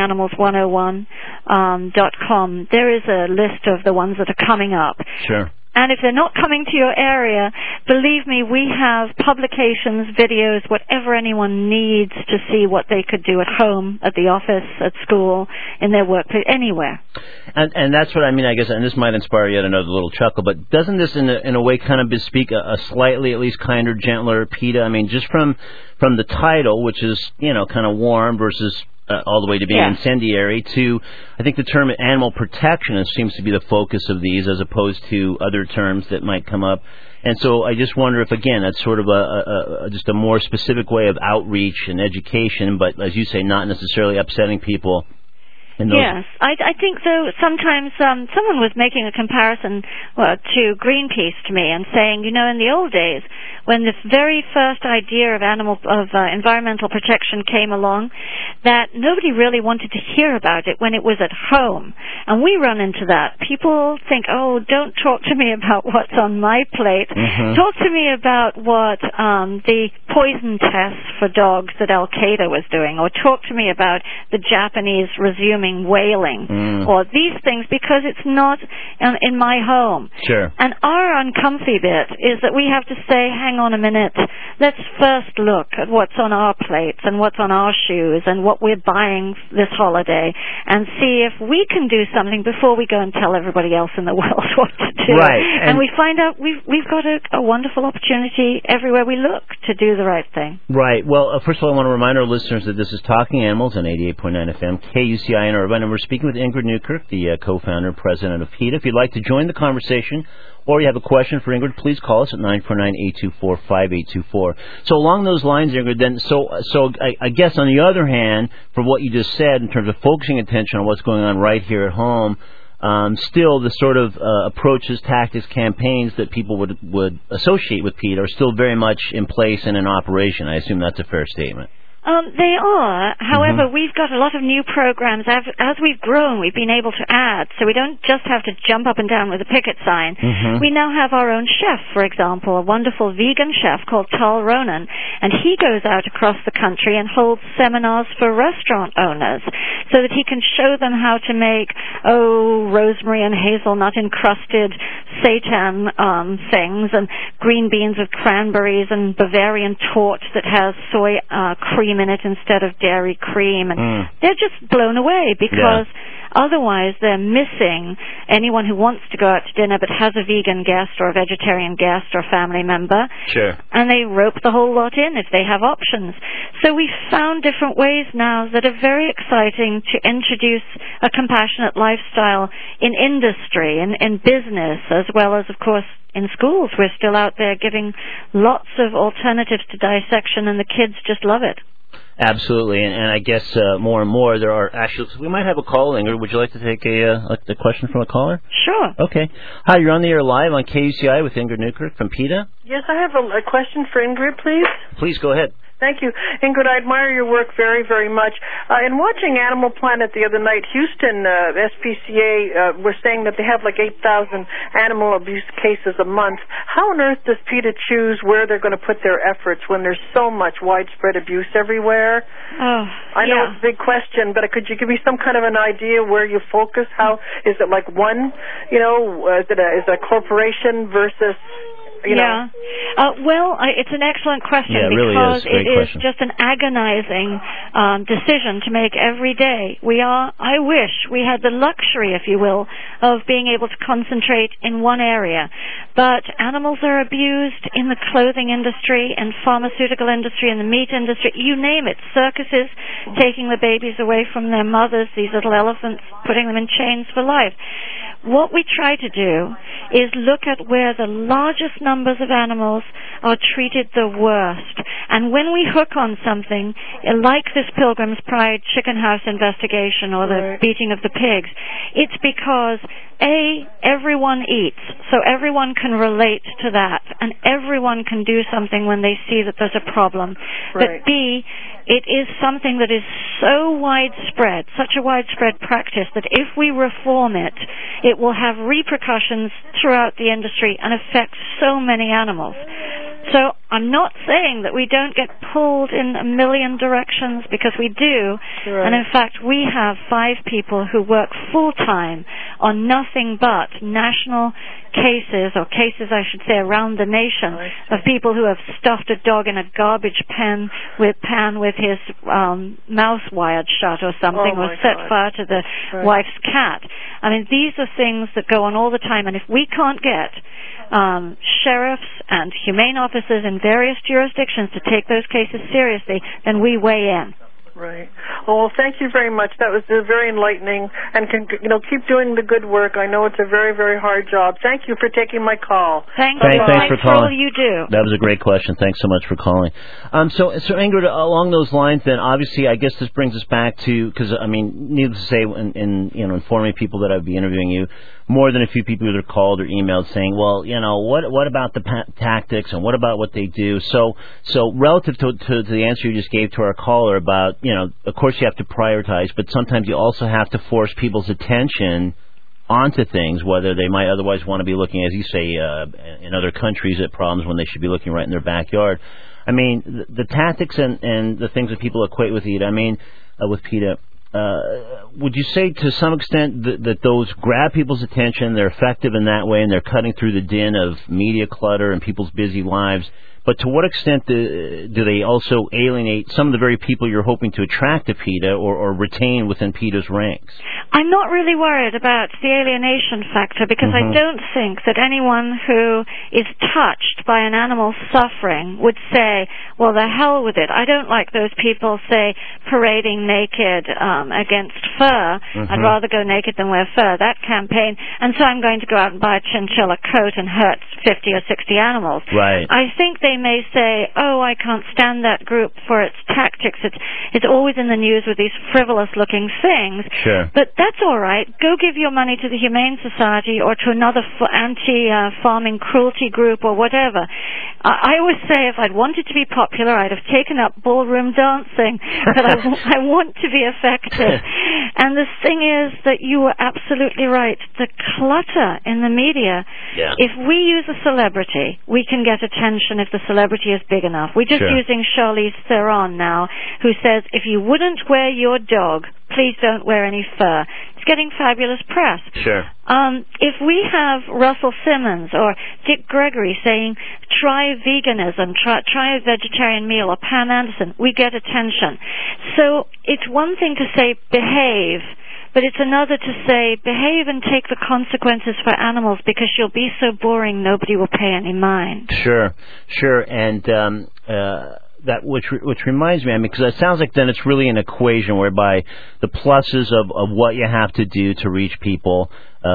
helpinganimals101.com, there is a list of the ones that are coming up. Sure. And if they're not coming to your area, believe me, we have publications, videos, whatever anyone needs to see what they could do at home, at the office, at school, in their workplace, anywhere. And that's what I mean, I guess, and this might inspire yet another little chuckle, but doesn't this in a way kind of bespeak a slightly, at least kinder, gentler PETA? I mean, just from the title, which is, kind of warm versus all the way to being incendiary, to, I think the term animal protection seems to be the focus of these as opposed to other terms that might come up. And so I just wonder if, again, that's sort of just a more specific way of outreach and education, but as you say, not necessarily upsetting people. Yes, I think, though, sometimes someone was making a comparison to Greenpeace to me and saying, in the old days, when this very first idea of environmental protection came along, that nobody really wanted to hear about it when it was at home. And we run into that. People think, oh, don't talk to me about what's on my plate. Talk to me about what the poison tests for dogs that Al-Qaeda was doing, or talk to me about the Japanese resuming whaling, or these things, because it's not in my home. Sure. And our uncomfy bit is that we have to say, hang on a minute, let's first look at what's on our plates and what's on our shoes and what we're buying this holiday, and see if we can do something before we go and tell everybody else in the world what to do. Right. And we find out we've got a wonderful opportunity everywhere we look to do the right thing. Right. Well, first of all, I want to remind our listeners that this is Talking Animals on 88.9 FM, KUCI in Irvine, and we're speaking with Ingrid Newkirk, the co-founder and president of PETA. If you'd like to join the conversation, or you have a question for Ingrid, please call us at 949-824-5824. So along those lines, Ingrid, then, so I guess on the other hand, from what you just said in terms of focusing attention on what's going on right here at home, still the sort of approaches, tactics, campaigns that people would associate with PETA are still very much in place and in operation. I assume that's a fair statement. They are. However, we've got a lot of new programs. As we've grown, we've been able to add, so we don't just have to jump up and down with a picket sign. We now have our own chef, for example, a wonderful vegan chef called Tal Ronan, and he goes out across the country and holds seminars for restaurant owners so that he can show them how to make, rosemary and hazelnut encrusted seitan things, and green beans with cranberries, and Bavarian torte that has soy cream in it instead of dairy cream, and they're just blown away because otherwise they're missing anyone who wants to go out to dinner but has a vegan guest or a vegetarian guest or a family member. Sure. And they rope the whole lot in if they have options. So we've found different ways now that are very exciting to introduce a compassionate lifestyle in industry, in business, as well as, of course, in schools. We're still out there giving lots of alternatives to dissection, and the kids just love it. Absolutely, and I guess more and more there are actually. We might have a call, Ingrid. Would you like to take a question from a caller? Sure. Okay. Hi, you're on the air live on KUCI with Ingrid Newkirk from PETA. Yes, I have a question for Ingrid, please. Please go ahead. Thank you. Ingrid, I admire your work very, very much. In watching Animal Planet the other night, Houston SPCA were saying that they have like 8,000 animal abuse cases a month. How on earth does PETA choose where they're going to put their efforts when there's so much widespread abuse everywhere? I know it's a big question, but could you give me some kind of an idea where you focus? How is it like one, is it a corporation versus you know? It's an excellent question Yeah, it really because is. Great it question. is just an agonizing decision to make every day. I wish we had the luxury, if you will, of being able to concentrate in one area. But animals are abused in the clothing industry and pharmaceutical industry and the meat industry, you name it. Circuses taking the babies away from their mothers, these little elephants, putting them in chains for life. What we try to do is look at where the largest numbers of animals are treated the worst. And when we hook on something, like this Pilgrim's Pride chicken house investigation or the beating of the pigs, it's because, A, everyone eats, so everyone can relate to that, and everyone can do something when they see that there's a problem. But B, it is something that is so widespread, such a widespread practice, that if we reform it, it will have repercussions throughout the industry and affect so many animals. So I'm not saying that we don't get pulled in a million directions, because we do. Right. And in fact, we have 5 people who work full-time on nothing but national cases, or cases I should say around the nation, of people who have stuffed a dog in a garbage pan with his mouth wired shut or something, or set fire to the wife's cat. I mean, these are things that go on all the time, and if we can't get sheriffs and humane officers in various jurisdictions to take those cases seriously, then we weigh in. Right. Well, thank you very much. That was very enlightening, and keep doing the good work. I know it's a very, very hard job. Thank you for taking my call. Thanks for calling. all you do. That was a great question. Thanks so much for calling. So Ingrid, along those lines, then obviously, I guess this brings us back to, because I mean, needless to say, in informing people that I'd be interviewing you, more than a few people either called or emailed saying, well, what about the tactics and what about what they do? So relative to the answer you just gave to our caller about, of course you have to prioritize, but sometimes you also have to force people's attention onto things, whether they might otherwise want to be looking, as you say, in other countries at problems when they should be looking right in their backyard. I mean, the tactics and the things that people equate with PETA, would you say to some extent that those grab people's attention, they're effective in that way, and they're cutting through the din of media clutter and people's busy lives? But to what extent do they also alienate some of the very people you're hoping to attract to PETA or retain within PETA's ranks? I'm not really worried about the alienation factor, because I don't think that anyone who is touched by an animal's suffering would say, well, the hell with it. I don't like those people, say, parading naked against fur. I'd rather go naked than wear fur, that campaign. And so I'm going to go out and buy a chinchilla coat and hurt 50 or 60 animals. Right. I think they may say, oh, I can't stand that group for its tactics. It's always in the news with these frivolous-looking things. Sure. But that's all right. Go give your money to the Humane Society or to another anti-farming cruelty group or whatever. I always say if I'd wanted to be popular, I'd have taken up ballroom dancing. But I want to be effective. And the thing is that you were absolutely right. The clutter in the media, if we use a celebrity, we can get attention if the celebrity is big enough. We're just using Charlize Theron now, who says, if you wouldn't wear your dog, please don't wear any fur. It's getting fabulous press. Sure. If we have Russell Simmons or Dick Gregory saying, try veganism, try a vegetarian meal, or Pam Anderson, we get attention. So it's one thing to say behave, but it's another to say behave and take the consequences for animals, because you'll be so boring nobody will pay any mind. Sure. And that which reminds me, I mean, because it sounds like then it's really an equation whereby the pluses of what you have to do to reach people,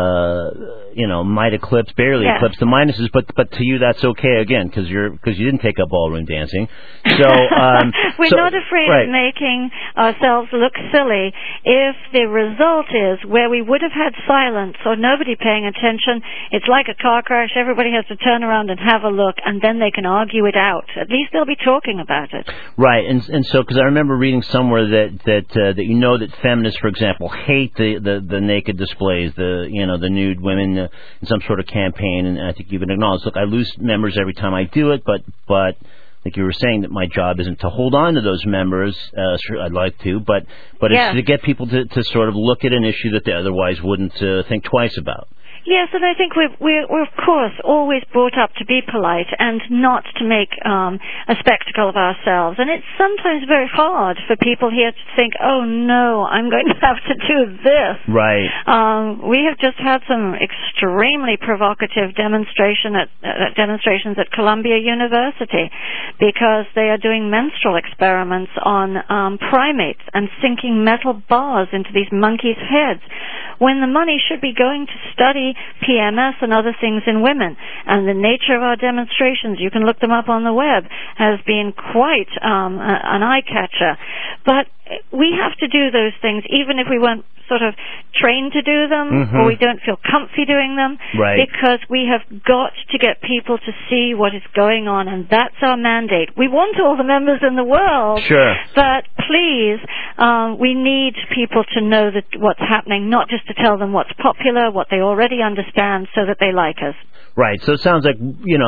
might barely eclipse the minuses, but to you that's okay again, because you didn't take up ballroom dancing. So we're not afraid of making ourselves look silly if the result is where we would have had silence or nobody paying attention. It's like a car crash. Everybody has to turn around and have a look, and then they can argue it out. At least they'll be talking about it. Right, and so because I remember reading somewhere that feminists, for example, hate the naked displays, the nude women in some sort of campaign, and I think you've been acknowledged. Look, I lose members every time I do it, but like you were saying, that my job isn't to hold on to those members. Sure, I'd like to, but it's to get people to sort of look at an issue that they otherwise wouldn't think twice about. Yes, and I think we're of course always brought up to be polite and not to make a spectacle of ourselves. And it's sometimes very hard for people here to think, oh no, I'm going to have to do this. Right. We have just had some extremely provocative demonstrations at Columbia University because they are doing menstrual experiments on primates and sinking metal bars into these monkeys' heads when the money should be going to study PMS and other things in women. And the nature of our demonstrations, you can look them up on the web, has been quite an eye-catcher. But we have to do those things even if we weren't sort of trained to do them or we don't feel comfy doing them, right, because we have got to get people to see what is going on, and that's our mandate. We want all the members in the world, sure, but please, we need people to know that what's happening, not just to tell them what's popular, what they already understand, so that they like us. Right. So it sounds like,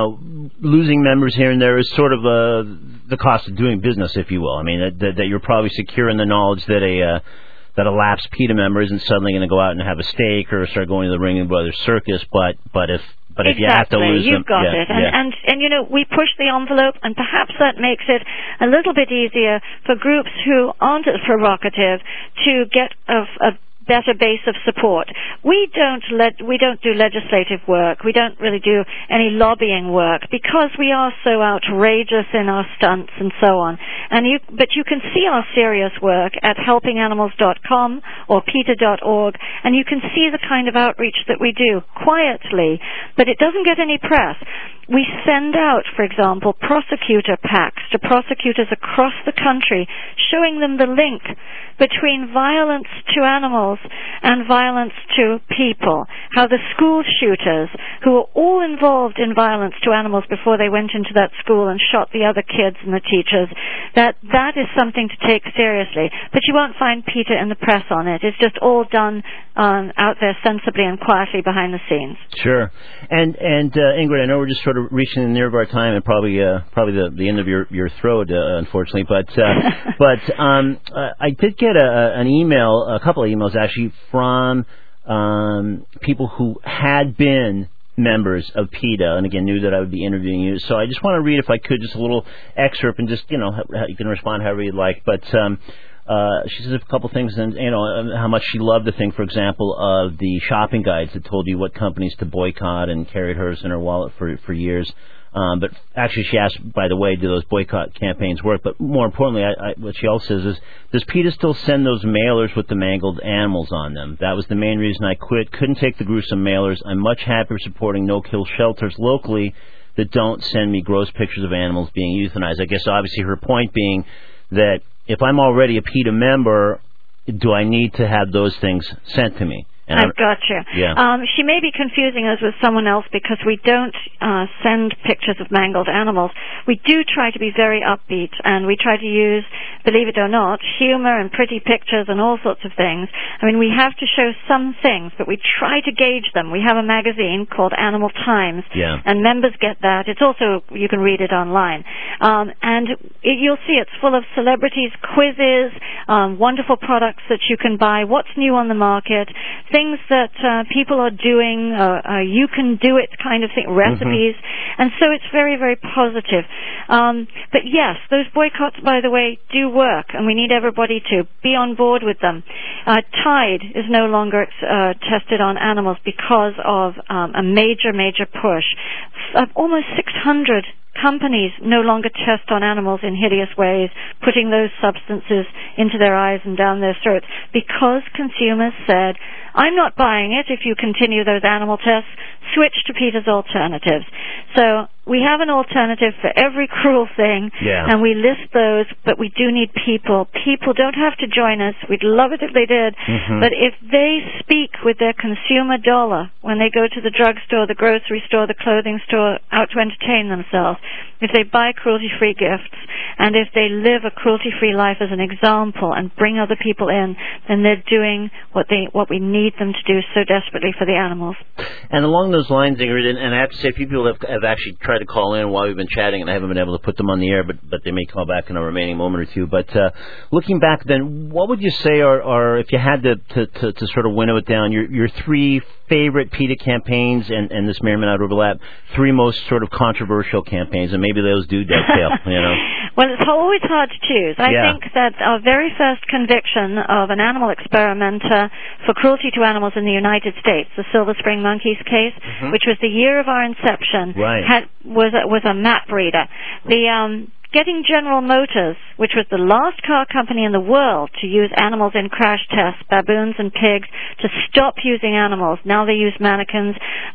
losing members here and there is sort of the cost of doing business, if you will. I mean, that you're probably secure in the knowledge that a lapsed PETA member isn't suddenly going to go out and have a steak or start going to the Ringling Brothers Circus, but if you have to lose them, you've got it. And we push the envelope, and perhaps that makes it a little bit easier for groups who aren't as provocative to get a better base of support. We don't do legislative work. We don't really do any lobbying work because we are so outrageous in our stunts and so on. But you can see our serious work at helpinganimals.com or PETA.org, and you can see the kind of outreach that we do quietly, but it doesn't get any press. We send out, for example, prosecutor packs to prosecutors across the country, showing them the link between violence to animals and violence to people. How the school shooters, who were all involved in violence to animals before they went into that school and shot the other kids and the teachers, that is something to take seriously. But you won't find PETA in the press on it. It's just all done out there sensibly and quietly behind the scenes. Sure. And Ingrid, I know we're just sort of reaching the near of our time and probably the end of your throat, unfortunately. But I did get a couple of emails actually from people who had been members of PETA and again knew that I would be interviewing you. So I just want to read, if I could, just a little excerpt and just you can respond however you'd like. But she says a couple things, and how much she loved the thing, for example, of the shopping guides that told you what companies to boycott, and carried hers in her wallet for years. But actually, she asked, by the way, do those boycott campaigns work? But more importantly, what she also says is, does PETA still send those mailers with the mangled animals on them? That was the main reason I quit. Couldn't take the gruesome mailers. I'm much happier supporting no-kill shelters locally that don't send me gross pictures of animals being euthanized. I guess obviously her point being that if I'm already a PETA member, do I need to have those things sent to me? I've got you. Yeah. She may be confusing us with someone else because we don't send pictures of mangled animals. We do try to be very upbeat, and we try to use, believe it or not, humor and pretty pictures and all sorts of things. I mean, we have to show some things, but we try to gauge them. We have a magazine called Animal Times, and members get that. It's also, you can read it online. You'll see it's full of celebrities, quizzes, wonderful products that you can buy, what's new on the market, things that people are doing, you can do it kind of thing, recipes, and so it's very, very positive. But yes, those boycotts, by the way, do work, and we need everybody to be on board with them. Tide is no longer tested on animals because of a major, major push. Almost 600 companies no longer test on animals in hideous ways, putting those substances into their eyes and down their throats, because consumers said, I'm not buying it if you continue those animal tests, switch to PETA's alternatives. So we have an alternative for every cruel thing, and we list those, but we do need people. People don't have to join us. We'd love it if they did. But if they speak with their consumer dollar when they go to the drugstore, the grocery store, the clothing store, out to entertain themselves, if they buy cruelty-free gifts, and if they live a cruelty-free life as an example and bring other people in, then they're doing what we need them to do so desperately for the animals. And along those lines, Ingrid, and I have to say, a few people have actually tried to call in while we've been chatting, and I haven't been able to put them on the air, but they may call back in a remaining moment or two. But looking back then, what would you say are if you had to sort of winnow it down, your three favorite PETA campaigns, and this may or may not overlap, three most sort of controversial campaigns, and maybe those do dovetail, you know? Well, it's always hard to choose. I think that our very first conviction of an animal experimenter for cruelty to animals in the United States, the Silver Spring Monkeys case, which was the year of our inception, was a map reader. Getting General Motors, which was the last car company in the world to use animals in crash tests, baboons and pigs, to stop using animals. Now they use mannequins.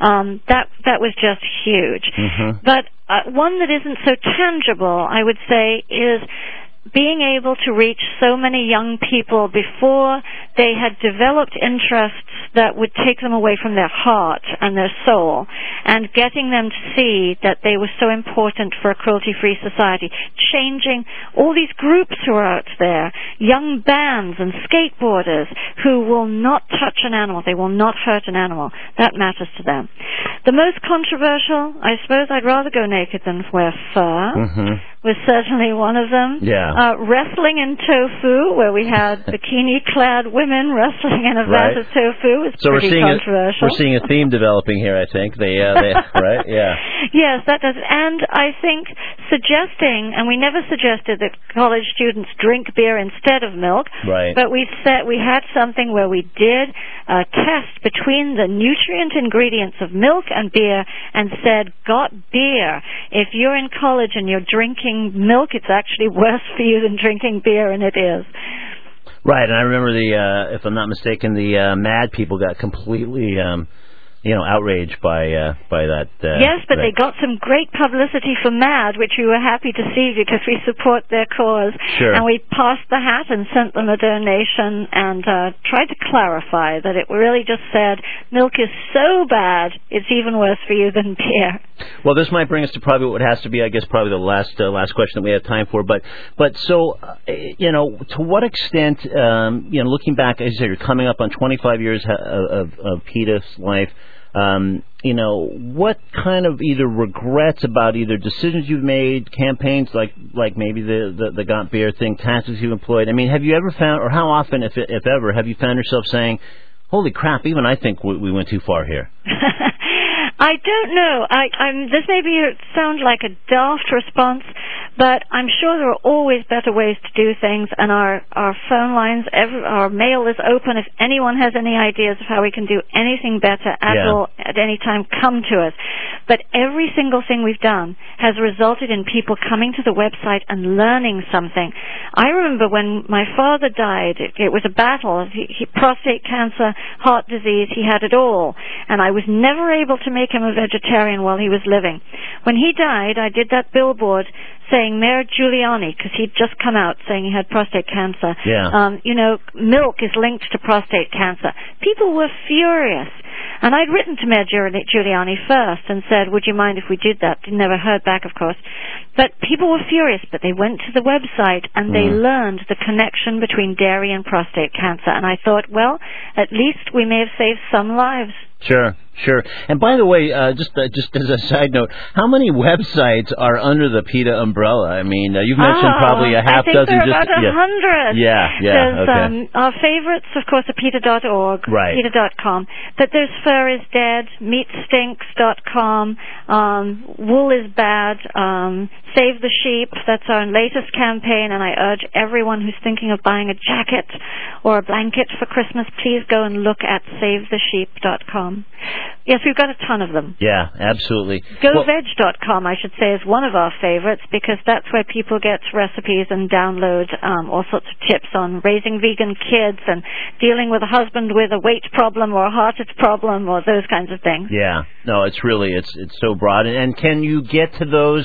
That was just huge. But one that isn't so tangible, I would say, is being able to reach so many young people before they had developed interests that would take them away from their heart and their soul, and getting them to see that they were so important for a cruelty-free society, changing all these groups who are out there, young bands and skateboarders who will not touch an animal, they will not hurt an animal. That matters to them. The most controversial, I suppose I'd rather go naked than wear fur, was certainly one of them. Wrestling in tofu, where we had bikini-clad women wrestling in a vat of tofu, was pretty controversial. We're seeing a theme developing here, I think. Right? Yeah. Yes, that does. And I think suggesting, and we never suggested that college students drink beer instead of milk, but we had something where we did a test between the nutrient ingredients of milk and beer and said, got beer. If you're in college and you're drinking milk, it's actually worse for you than drinking beer, and it is. Right, and I remember if I'm not mistaken, the MAD people got completely outraged by that. Yes, but they got some great publicity for MAD, which we were happy to see because we support their cause. Sure. And we passed the hat and sent them a donation and tried to clarify that it really just said, milk is so bad, it's even worse for you than beer. Well, this might bring us to probably what has to be, I guess, probably the last question that we have time for. But so, to what extent, looking back, as you said, you're coming up on 25 years of PETA's life. What kind of either regrets about either decisions you've made, campaigns like maybe the Got Beer thing, tactics you've employed? I mean, have you ever found, or how often, if ever, have you found yourself saying, holy crap, even I think we went too far here? I don't know. This may sound like a daft response, but I'm sure there are always better ways to do things, and our phone lines, our mail is open. If anyone has any ideas of how we can do anything better at all, at any time, come to us. But every single thing we've done has resulted in people coming to the website and learning something. I remember when my father died, it was a battle. Prostate cancer, heart disease, he had it all. And I was never able to make him a vegetarian while he was living. When he died, I did that billboard saying Mayor Giuliani, because he'd just come out saying he had prostate cancer. Milk is linked to prostate cancer. People were furious. And I'd written to Mayor Giuliani first and said, would you mind if we did that? Never heard back, of course. But people were furious, but they went to the website and they learned the connection between dairy and prostate cancer. And I thought, well, at least we may have saved some lives. Sure. And by the way, just as a side note, how many websites are under the PETA umbrella? I mean, you've mentioned probably a half dozen. I think there are about 100. Yeah. Our favorites, of course, are PETA.org, PETA.com. But there's Fur is Dead, MeatStinks.com, Wool is Bad, Save the Sheep. That's our latest campaign, and I urge everyone who's thinking of buying a jacket or a blanket for Christmas, please go and look at SaveTheSheep.com. Yes, we've got a ton of them. Yeah, absolutely. GoVeg.com, I should say, is one of our favorites because that's where people get recipes and download all sorts of tips on raising vegan kids and dealing with a husband with a weight problem or a heart problem or those kinds of things. Yeah, no, it's really, it's so broad. And can you get to those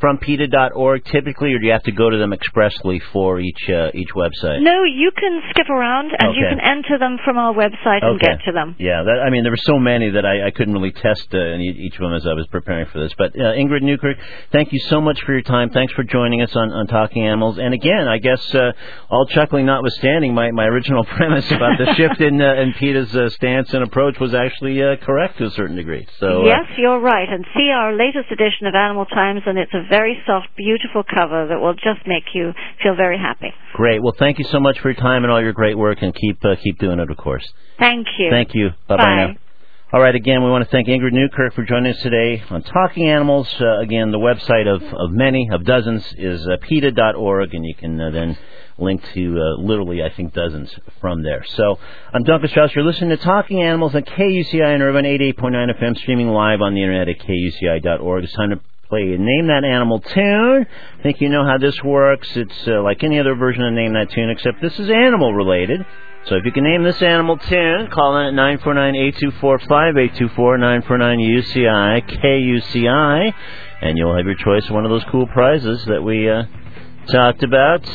from PETA.org typically, or do you have to go to them expressly for each website? No, you can skip around, and you can enter them from our website and get to them. Yeah, there were so many that I couldn't really test each of them as I was preparing for this. But Ingrid Newkirk, thank you so much for your time. Thanks for joining us on Talking Animals. And again, I guess all chuckling notwithstanding, my original premise about the shift in PETA's stance and approach was actually correct to a certain degree. So yes, you're right. And see our latest edition of Animal Times, and it's a very soft, beautiful cover that will just make you feel very happy. Great. Well, thank you so much for your time and all your great work, and keep doing it, of course. Thank you. Thank you. Bye-bye now. All right, again, we want to thank Ingrid Newkirk for joining us today on Talking Animals. Again, the website of dozens is PETA.org, and you can then link to literally, I think, dozens from there. So I'm Duncan Strauss. You're listening to Talking Animals on KUCI in Irvine, 88.9 FM, streaming live on the internet at KUCI.org. It's time to play Name That Animal tune. I think you know how this works. It's like any other version of Name That Tune, except this is animal-related. So if you can name this animal tune, call in at 949-824-5824, 949-UCI, KUCI, and you'll have your choice of one of those cool prizes that we talked about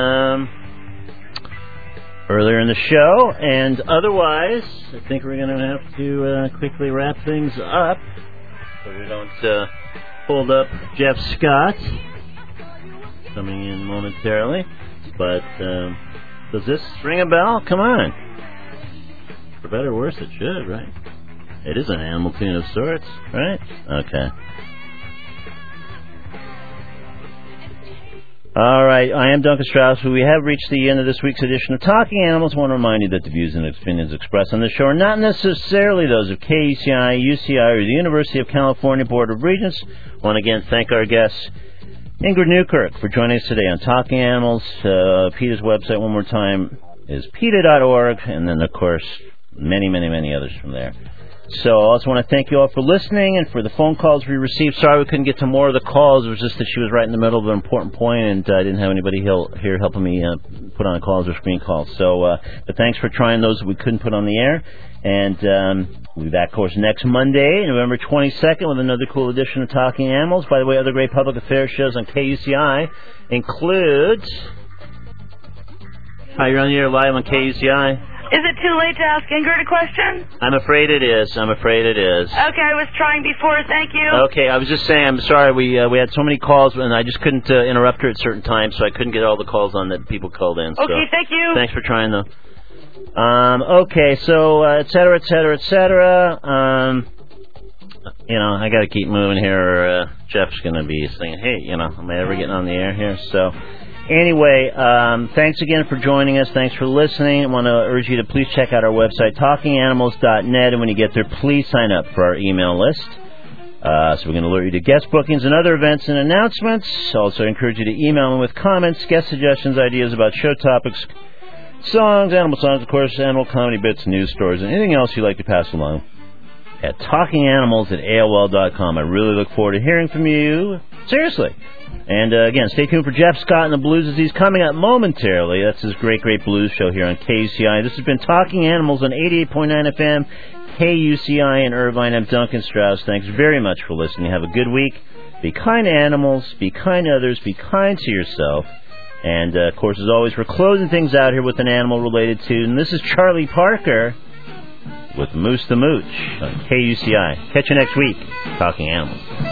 earlier in the show. And otherwise, I think we're going to have to quickly wrap things up so we don't hold up Jeff Scott coming in momentarily. But does this ring a bell? Come on. For better or worse, it should, right? It is an animal tune of sorts, right? Okay. All right, I am Duncan Strauss. We have reached the end of this week's edition of Talking Animals. I want to remind you that the views and opinions expressed on this show are not necessarily those of KUCI, UCI, or the University of California Board of Regents. I want to again thank our guests, Ingrid Newkirk, for joining us today on Talking Animals. PETA's website, one more time, is PETA.org, and then, of course, many, many, many others from there. So I also want to thank you all for listening and for the phone calls we received. Sorry we couldn't get to more of the calls. It was just that she was right in the middle of an important point, and I didn't have anybody here helping me put on calls or screen calls. So, but thanks for trying those that we couldn't put on the air. And we'll be back, of course, next Monday, November 22nd, with another cool edition of Talking Animals. By the way, other great public affairs shows on KUCI include... Hi, you're on the air live on KUCI. Is it too late to ask Ingrid a question? I'm afraid it is. Okay, I was trying before. Thank you. Okay, I was just saying, I'm sorry. We had so many calls, and I just couldn't interrupt her at certain times, so I couldn't get all the calls on that people called in. Okay, so, thank you. Thanks for trying, though. Okay, so, et cetera, et cetera, et cetera. I got to keep moving here, or Jeff's going to be saying, hey, am I ever getting on the air here? So... Anyway, thanks again for joining us. Thanks for listening. I want to urge you to please check out our website, talkinganimals.net, and when you get there, please sign up for our email list. So we're going to alert you to guest bookings and other events and announcements. Also encourage you to email me with comments, guest suggestions, ideas about show topics, songs, animal songs, of course, animal comedy bits, news stories, and anything else you'd like to pass along at talkinganimals@AOL.com. I really look forward to hearing from you. Seriously. And again, stay tuned for Jeff Scott and the Blues as he's coming up momentarily. That's his great, great blues show here on KUCI. This has been Talking Animals on 88.9 FM, KUCI in Irvine. I'm Duncan Strauss. Thanks very much for listening. Have a good week. Be kind to animals. Be kind to others. Be kind to yourself. And, of course, as always, we're closing things out here with an animal-related tune. This is Charlie Parker with Moose the Mooch on KUCI. Catch you next week. Talking Animals.